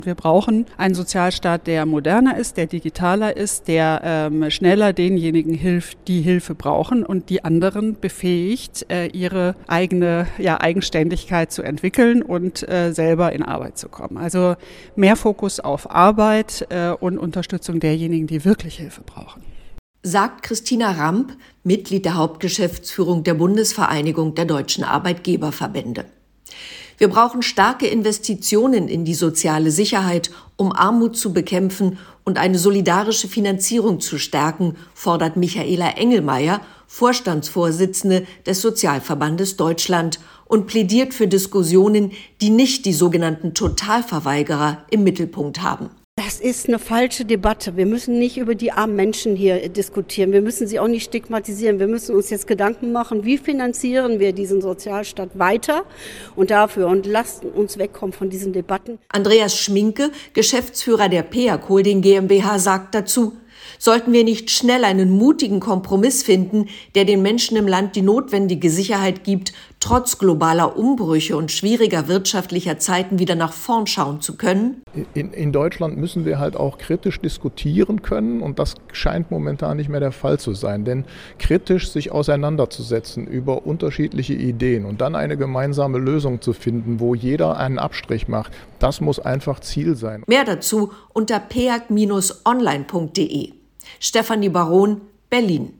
Wir brauchen einen Sozialstaat, der moderner ist, der digitaler ist, der schneller denjenigen hilft, die Hilfe brauchen und die anderen befähigt, ihre eigene Eigenständigkeit zu entwickeln und selber in Arbeit zu kommen. Also mehr Fokus auf Arbeit und Unterstützung derjenigen, die wirklich Hilfe brauchen. Sagt Christina Ramp, Mitglied der Hauptgeschäftsführung der Bundesvereinigung der deutschen Arbeitgeberverbände. Wir brauchen starke Investitionen in die soziale Sicherheit, um Armut zu bekämpfen und eine solidarische Finanzierung zu stärken, fordert Michaela Engelmeier, Vorstandsvorsitzende des Sozialverbandes Deutschland, und plädiert für Diskussionen, die nicht die sogenannten Totalverweigerer im Mittelpunkt haben. Das ist eine falsche Debatte. Wir müssen nicht über die armen Menschen hier diskutieren. Wir müssen sie auch nicht stigmatisieren. Wir müssen uns jetzt Gedanken machen, wie finanzieren wir diesen Sozialstaat weiter und dafür und lassen uns wegkommen von diesen Debatten. Andreas Schminke, Geschäftsführer der PEAC Holding GmbH, sagt dazu: Sollten wir nicht schnell einen mutigen Kompromiss finden, der den Menschen im Land die notwendige Sicherheit gibt, trotz globaler Umbrüche und schwieriger wirtschaftlicher Zeiten wieder nach vorn schauen zu können? In Deutschland müssen wir halt auch kritisch diskutieren können, und das scheint momentan nicht mehr der Fall zu sein. Denn kritisch sich auseinanderzusetzen über unterschiedliche Ideen und dann eine gemeinsame Lösung zu finden, wo jeder einen Abstrich macht, das muss einfach Ziel sein. Mehr dazu unter peac-online.de. Stefanie Baron, Berlin.